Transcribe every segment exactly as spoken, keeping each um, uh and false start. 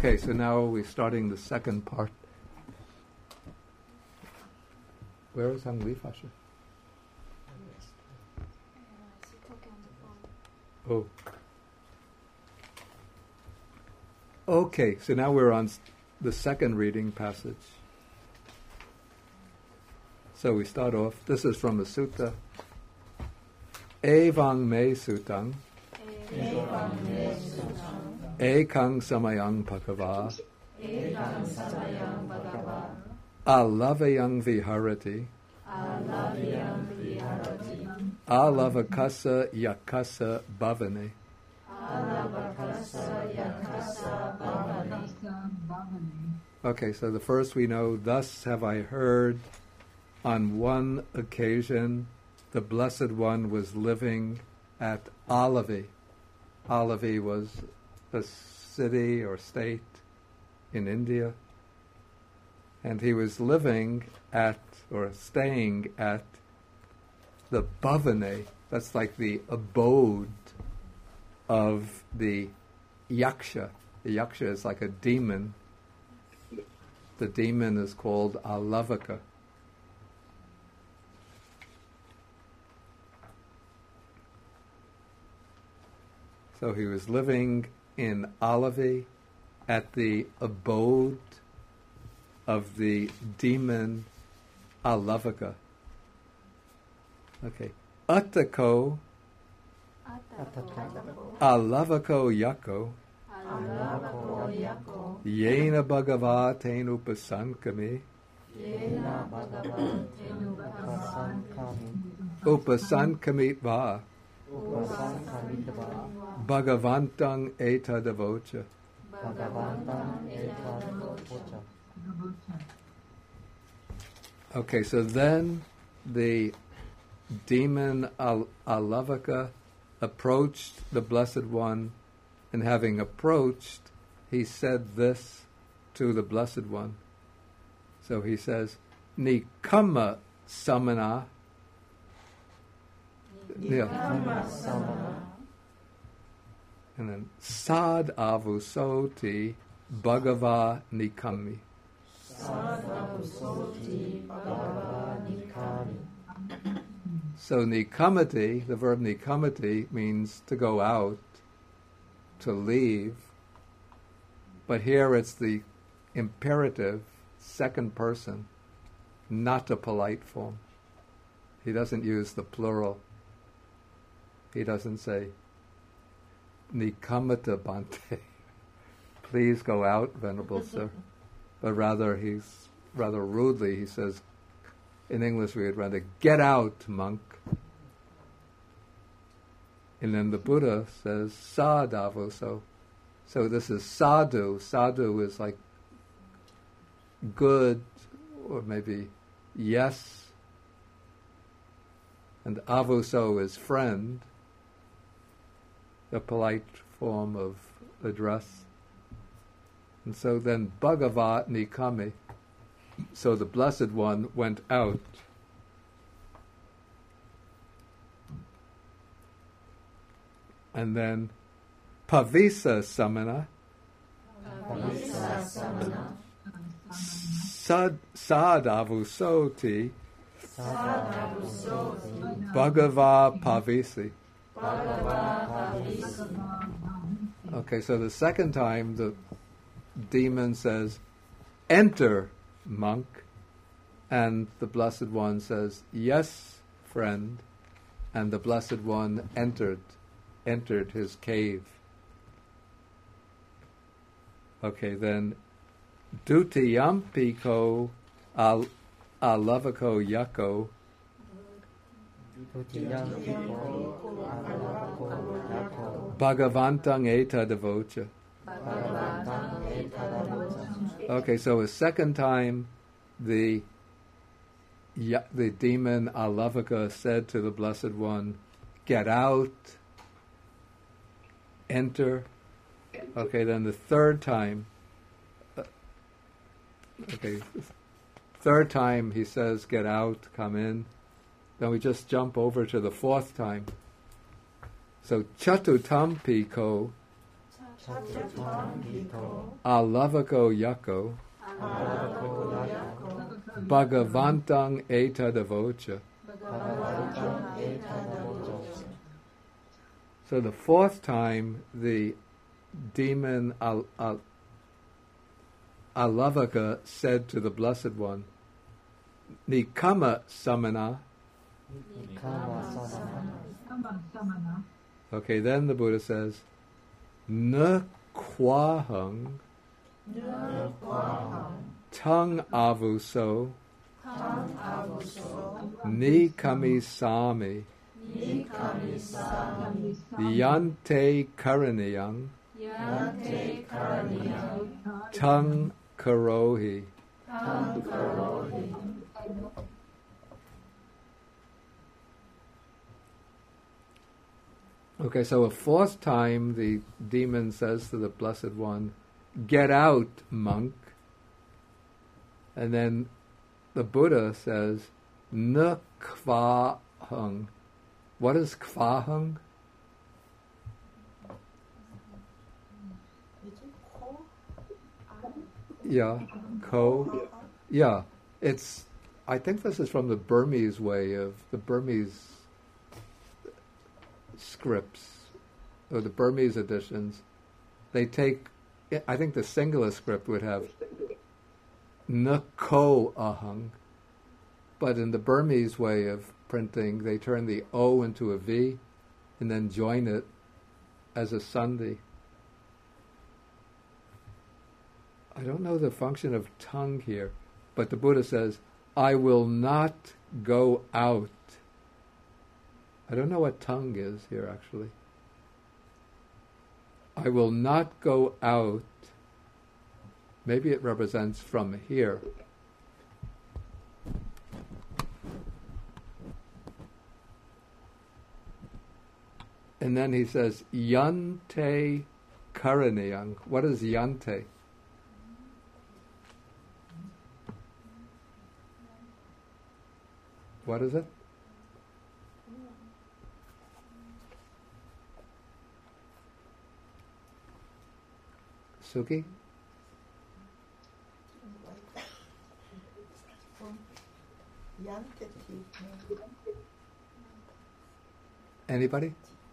Okay, so now we're starting the second part. Where is Hang Li Fasha? Oh. Okay, so now we're on the second reading passage. So we start off, this is from the sutta. Evang me sutang. Ekang samayang bhagava. Alavayang viharati. Alavakasa yakasa bhavane. Okay, so the first we know, thus have I heard, on one occasion the Blessed One was living at Alavi. Alavi was a city or state in India, and he was living at, or staying at, the Bhavane. That's like the abode of the Yaksha. The Yaksha is like a demon. The demon is called Alavaka. So he was living in Alavi at the abode of the demon Alavaka. Okay. Attako Alavako Yako Yena Bhagava Tenupasankami Upasankamitva Bhagavantang etadavocha. Okay, so then the demon Al- Alavaka approached the Blessed One, and having approached, he said this to the Blessed One. So he says, Nikama samana. Yeah. And then Sad avusoti Bhagava Nikami. Sad avusoti Bhagava Nikami. So nikamati, the verb nikamati, means to go out, to leave. But here it's the imperative, second person, not a polite form. He doesn't use the plural. He doesn't say, Nikamata Bante, please go out, Venerable Sir. But rather, he's rather rudely, he says, in English we would rather, get out, monk. And then the Buddha says, Sadhavu, so, so this is sadhu. Sadhu is like good, or maybe yes. And avuso is friend, a polite form of address. And so then Bhagavat Nikami, so the Blessed One went out. And then Pavisa Samana, Pavisa Samana. Sad Sadavusoti, Sadavusoti. Bhagava Pavisi. Okay, so the second time the demon says, enter, monk, and the Blessed One says, yes, friend, and the Blessed One entered, entered his cave. Okay, then Dutiyampiko al Alavako Yako Bhagavantang eta devocha. Okay, so a second time the the demon Alavaka said to the Blessed One, get out, enter. Okay, then the third time, uh, okay, third time he says, get out, come in. Then we just jump over to the fourth time. So Chatutam Piko alavako yako bhagavantang etadavocha. So the fourth time the demon Al- Al- Alavaka said to the Blessed One, Nikama samana. Okay, then the Buddha says, Na kwahang tung avuso ni kami sami yante karaniyang tung karohi. Okay, so a fourth time the demon says to the Blessed One, get out, monk. And then the Buddha says, na kvahang. What is kvahang? Yeah, ko. Yeah, it's, I think this is from the Burmese way of, the Burmese scripts, or the Burmese editions. They take, I think the singular script would have Nako ahang, but in the Burmese way of printing, they turn the O into a V and then join it as a sandhi. I don't know the function of tongue here, but the Buddha says, I will not go out. I don't know what tongue is here, actually. I will not go out. Maybe it represents from here. And then he says, Yante karaniyang. What is yante? What is it? Suki? Anybody?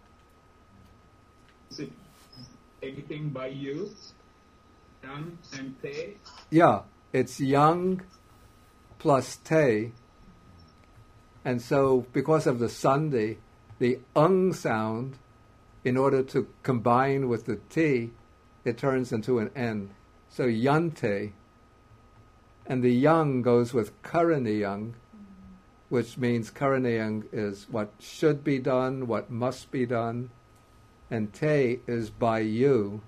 Is it anything by you? Yang and te? Yeah, it's yang plus te. And so, because of the sandhi, the ung sound, in order to combine with the t, it turns into an n. So yante. And the yang goes with karaniyang, which means karaniyang is what should be done, what must be done, and te is by you.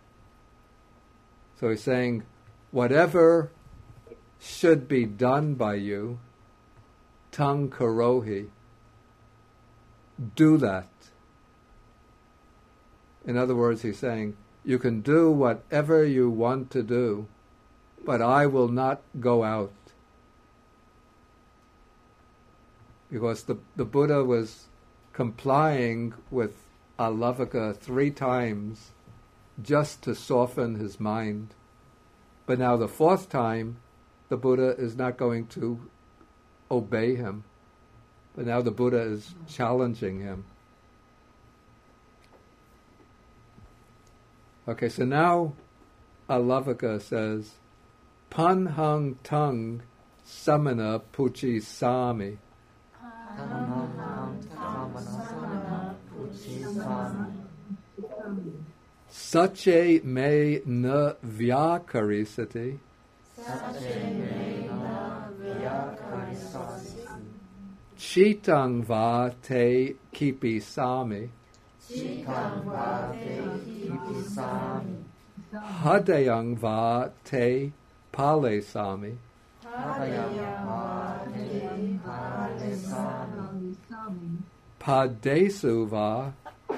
So he's saying, whatever should be done by you, tang karohi, do that. In other words, he's saying, you can do whatever you want to do, but I will not go out. Because the, the Buddha was complying with Alavaka three times just to soften his mind. But now the fourth time, the Buddha is not going to obey him. But now the Buddha is challenging him. Okay, so now Alavaka says, Panhang tung samana puchi sami. Sache me na vyakarisati. Chitang va te kipi sami. Hadayang va te pale sami. Padesu va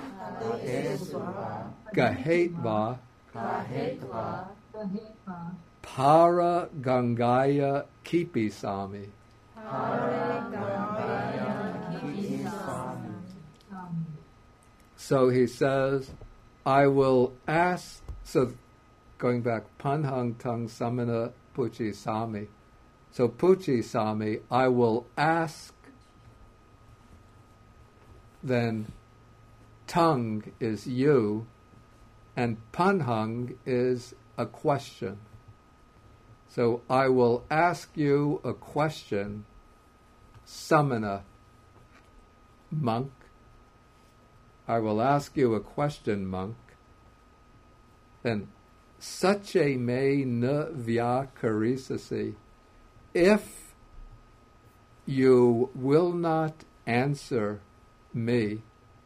gahet va para gangaya kipi sami. So he says, I will ask, so going back, Panhang Tung Samana Puchi Sami. So Puchi Sami, I will ask, then Tung is you, and Panhang is a question. So I will ask you a question, Samana, monk. I will ask you a question, monk. Then, Sache me na vyakarisasi. If you will not answer me,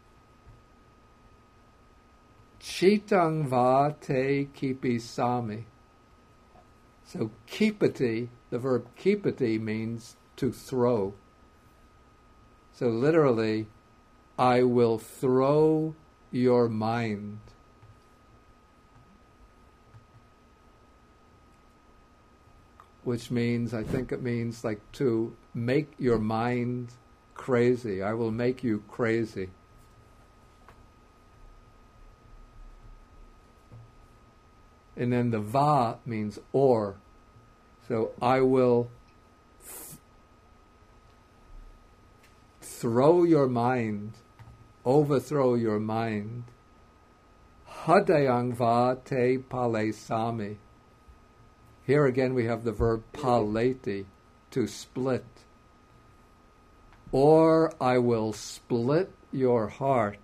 Chitang va te kipisami. So kipati, the verb kipati means to throw. So literally, I will throw your mind. Which means, I think it means like to make your mind crazy. I will make you crazy. And then the va means or. So I will th- throw your mind, overthrow your mind. Hadayang va te palesami. Here again we have the verb paleti, to split. Or I will split your heart.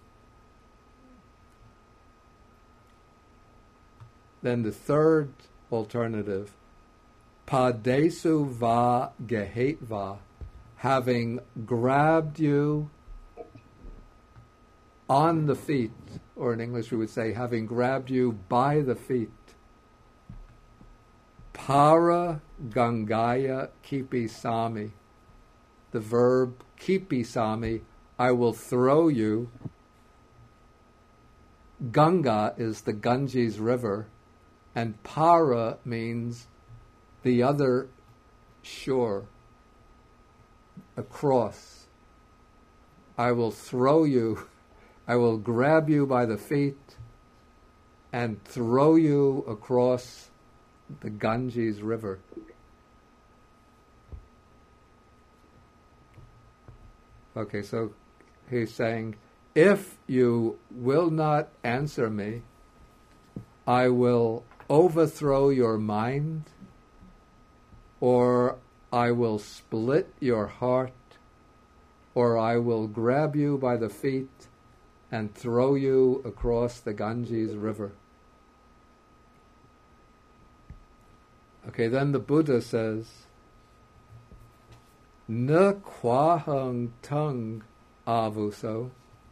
Then the third alternative, padesu va gehetva, having grabbed you on the feet, or in English we would say, having grabbed you by the feet. Para gangaya kipisami, the verb kipisami, I will throw you. Ganga is the Ganges River, and para means the other shore, across. I will throw you, I will grab you by the feet and throw you across the Ganges River. Okay, so he's saying, if you will not answer me, I will overthrow your mind, or I will split your heart, or I will grab you by the feet and throw you across the Ganges River. Okay, then the Buddha says, Na kwahang tung avuso.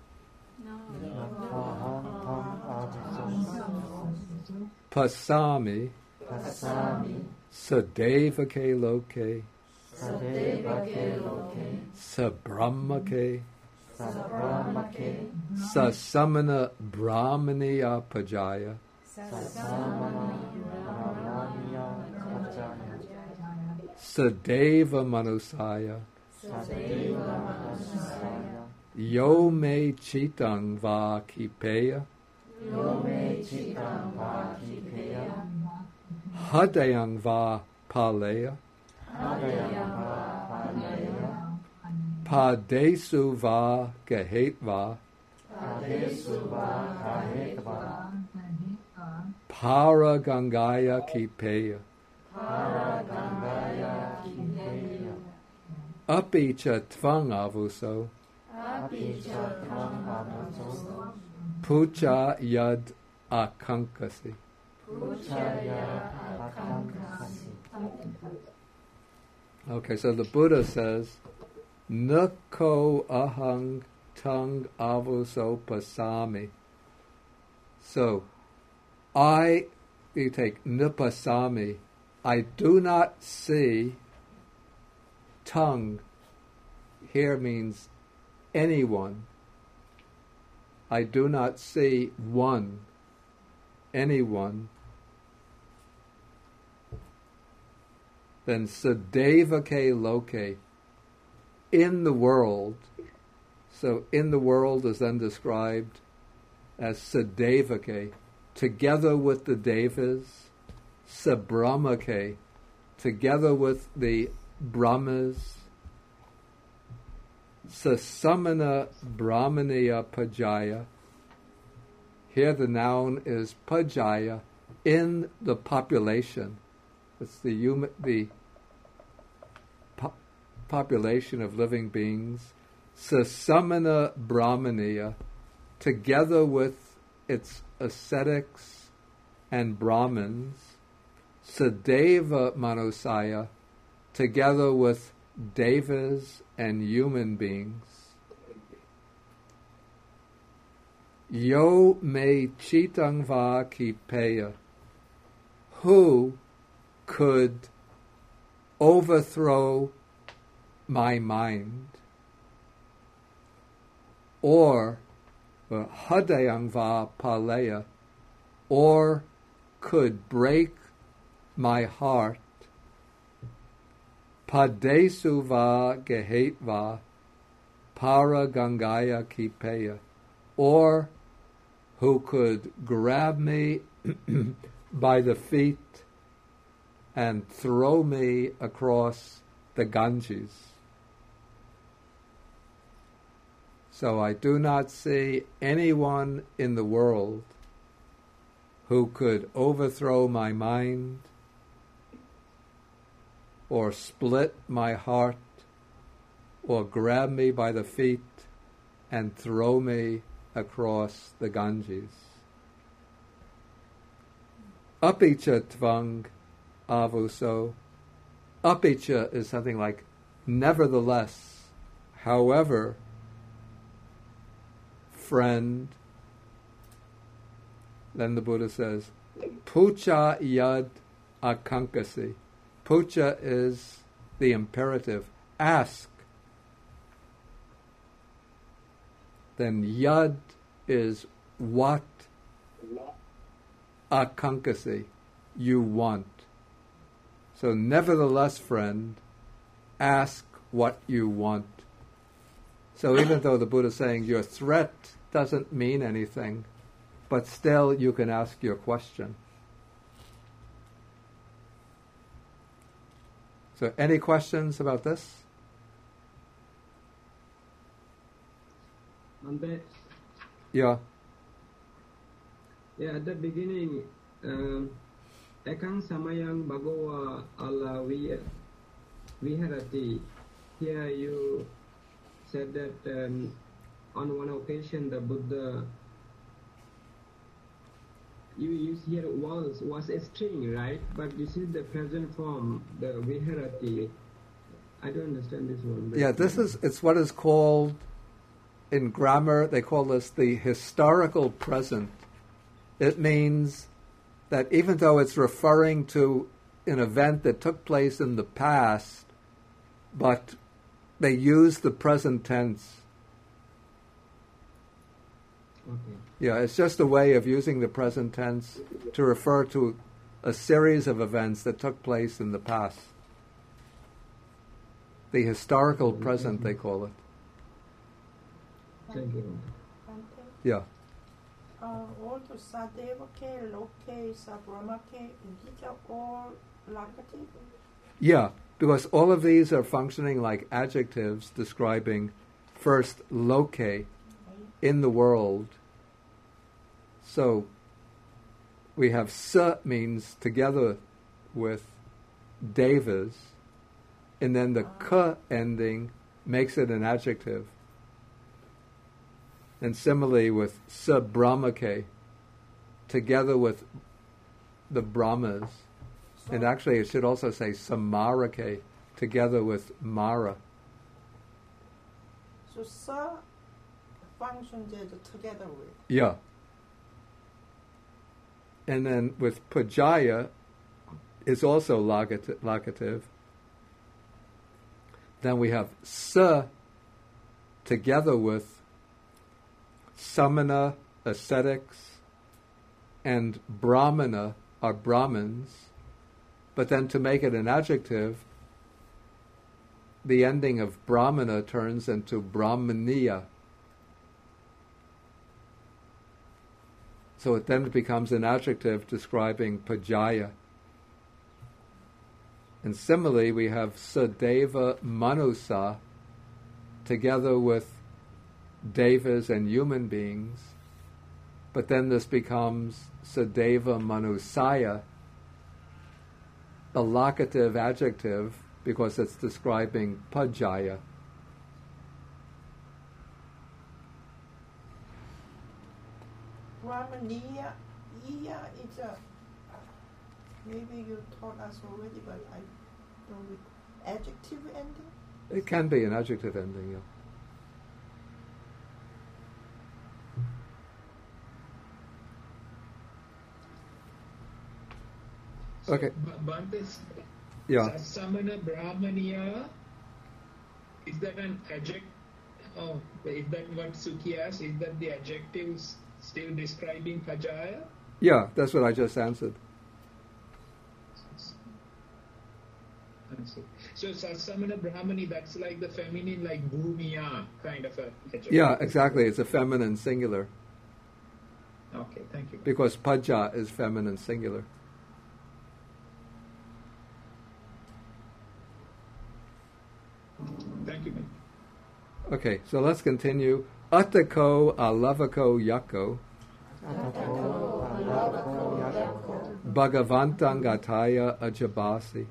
Pasami. Pasami. Sadevake loke. Sadevake loke. Sabrahmake. Sabrahmake. Sasamana brahmani apajaya. Sasamana brahmaniya kajaya. Sadeva manusaya. Sadeva manusaya. Yo me chitang va kipeya. Yo me chitang va kipeya. Hadayang va paleya. Hadayang va paleya. Padesu va gehetva. Padesu va gahetva. Para gangaya kipeya. Para gangaya kipeya. Api cha tvang avuso. Api cha tvang avuso. Pucha yad akankasi. Pucha yad akankasi. Okay, so the Buddha says, Nuko ahang tung avuso pasami. So, I, you take nupasami, I do not see. Tongue here means anyone. I do not see one, anyone. Then sadevake loke, in the world. So in the world is then described as Sadevake, together with the Devas, Sabrahmake, together with the Brahmas, Sasamana Brahmaniya Pajaya. Here the noun is Pajaya, in the population. It's the human, the po- population of living beings. Sasamana Brahmaniya, together with its ascetics and Brahmins. Sadeva Manusaya, together with devas and human beings. Yo me chitangva kipeya, who could overthrow my mind, or hadayangva paleya, or could break my heart, padesuva gehetva para gangaya kipeya, or who could grab me by the feet and throw me across the Ganges. So I do not see anyone in the world who could overthrow my mind or split my heart or grab me by the feet and throw me across the Ganges. Apicha tvang avuso. Apicha is something like nevertheless, however, friend. Then the Buddha says, Pucha yad akankasi. Pucha is the imperative. Ask. Then yad is what, akankasi, you want. So nevertheless, friend, ask what you want. So even though the Buddha is saying your threat doesn't mean anything, but still you can ask your question. So any questions about this? Ante, Yeah. yeah, at the beginning, um, ekang samayang bhagawa alla vi- viharati. Here you said that um, on one occasion the Buddha, you use here was was a string, right? But this is the present form, the viharati. I don't understand this one. Yeah, this is, it's what is called, in grammar, they call this the historical present. It means that even though it's referring to an event that took place in the past, but they use the present tense. Okay. Yeah, it's just a way of using the present tense to refer to a series of events that took place in the past. The historical present, they call it. Thank you. Yeah. Uh, all the Sadevake, Loke, Sabrahmake, these are all locative? Yeah, because all of these are functioning like adjectives describing first loke, in the world. So we have sa means together with devas, and then the ka ending makes it an adjective. And similarly with Sabrahmake, together with the Brahmas. So, And actually it should also say Samarake, together with Mara. so Sa functions together with. Yeah. And then with Pajaya, it's also logati- locative. Then we have Sa, together with Samana, ascetics, and Brahmana are Brahmins. But then to make it an adjective, the ending of Brahmana turns into Brahmaniya. So it then becomes an adjective describing Pajaya. And similarly, we have Sadeva Manusa together with devas and human beings, but then this becomes Sadeva Manusaya, a locative adjective, because it's describing Pajaya. Brahmaniya, iya is a, maybe you taught us already, but I don't recall. Adjective ending? It can be an adjective ending, yeah. So, Okay. B- Bhante, Yeah. Satsamana Brahmaniya, is that an adjective? Oh, is that what Suki asked? Is that the adjective s- still describing Pajaya? Yeah, that's what I just answered. I see. So Satsamana Brahmani, that's like the feminine, like Bhumiya kind of a adjective. Yeah, exactly. It's a feminine singular, Okay, thank you. because Paja is feminine singular. Thank you, man. Okay, so let's continue. Atako alavako yako Bhagavantang gataya ajabasi.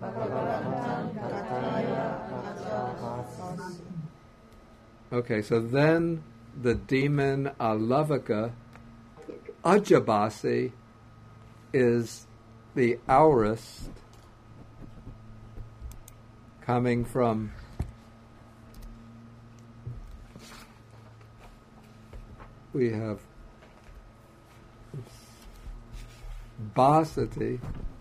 Okay, so then the demon Alavaka Ajabasi is the aorist coming from we have Basati.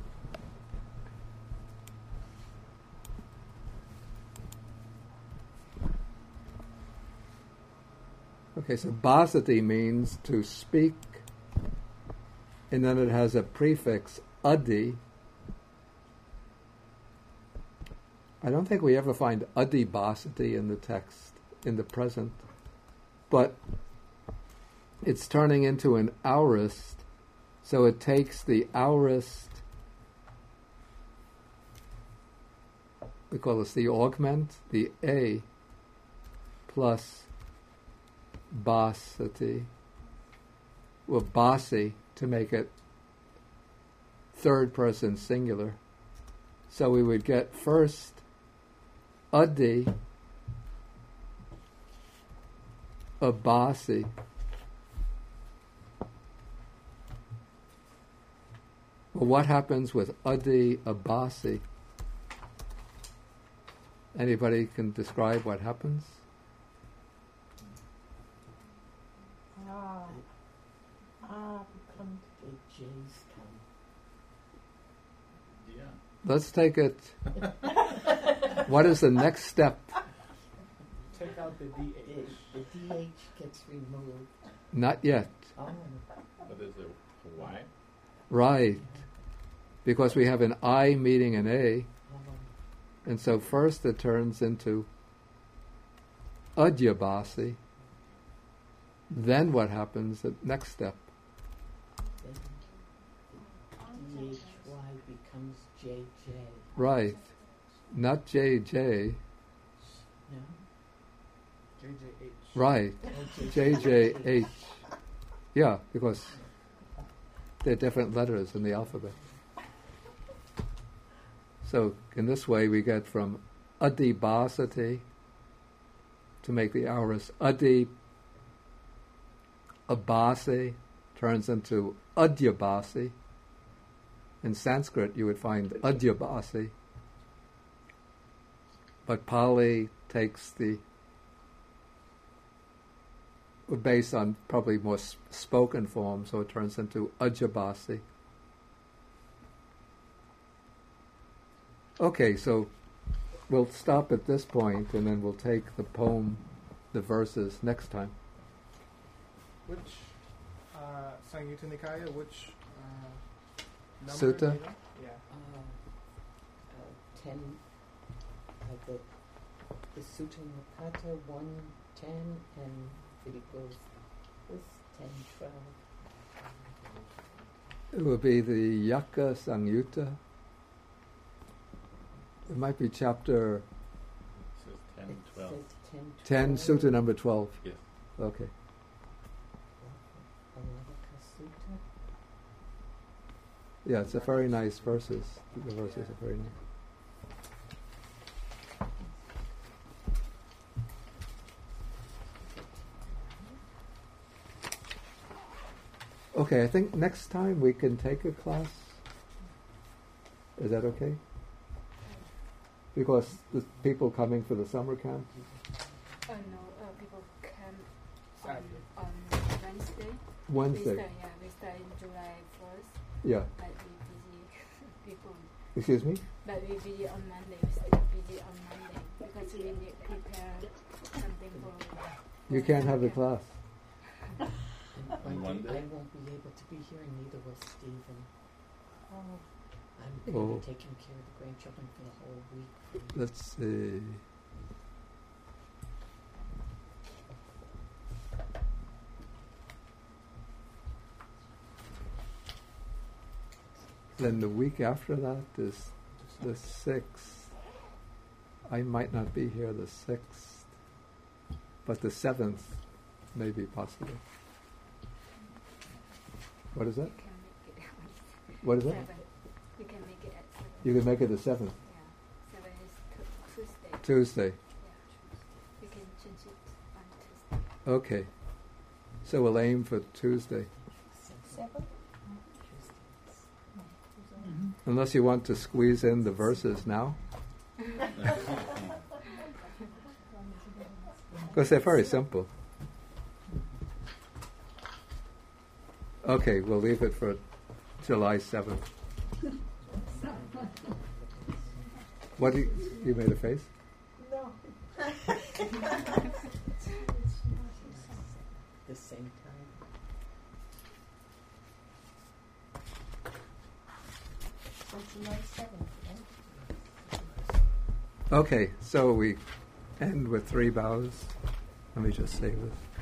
Okay, so Basati means to speak, and then it has a prefix adi. I don't think we ever find adi Basati in the text, in the present, but it's turning into an aorist, so it takes the aorist, we call this the augment, the A, plus Basati, well, Basi, to make it third person singular. So we would get first Adi, Abasi. Well, what happens with Adi, Abasi? Anybody can describe what happens? Ah, ah, become The J's come. Yeah. Let's take it. What is the next step? Take out the D The, H. the D H gets removed. Not yet. Oh, What is it? A Y? Right. Because we have an I meeting an A, oh. and so first it turns into Adyabasi. Then what happens at next step? Then the D H Y becomes J J. Right. Not J J. No? J J H. Right. Oh, J J H. Yeah, because they're different letters in the alphabet. So in this way we get from Adibasati to make the aorist Adi Abasi turns into Adyabasi. In Sanskrit you would find Adyabasi. But Pali takes the based on probably more s- spoken form, so it turns into Ajabasi. Okay, so we'll stop at this point and then we'll take the poem, the verses next time. Which uh, Samyutta Nikaya, which uh, number? Sutta? do you know? Yeah. Uh, uh, ten, uh, the, the Sutta Nikata, one ten, and it goes with ten, twelve. It will be the Yaka Samyutta. It might be chapter It says ten, It twelve. says ten, twelve. Sutta number twelve. Yes. Okay. Alavaka Sutta. Yeah, it's a very nice verses. The verses are very nice. Okay, I think next time we can take a class. Is that okay? Because the people coming for the summer camp. Uh, no, uh, people come on, Saturday. on Wednesday. We Wednesday. start, yeah, we start in July first. Yeah. But we busy people. Excuse me? But we busy on Monday. We still busy on Monday because we need to prepare something for. You can't have the class. And On Monday, Monday? I won't be able to be here, and neither will Stephen. Oh, I'm going to Oh. be taking care of the grandchildren for the whole week. Let's see. Then the week after that is the sixth. I might not be here the sixth, but the seventh may be possible. What is that? We can make it at What is that? seven. We can make it at seven. You can make it the seventh, Yeah, seven is t- Tuesday. Tuesday. Yeah, we can change it on Tuesday. Okay. So we'll aim for Tuesday. seven? Unless you want to squeeze in the verses now. Because they're very simple. Okay, we'll leave it for July seventh. What do you, you made a face? No. The same time. So July seventh, right? Okay, so we end with three bows. Let me just say this.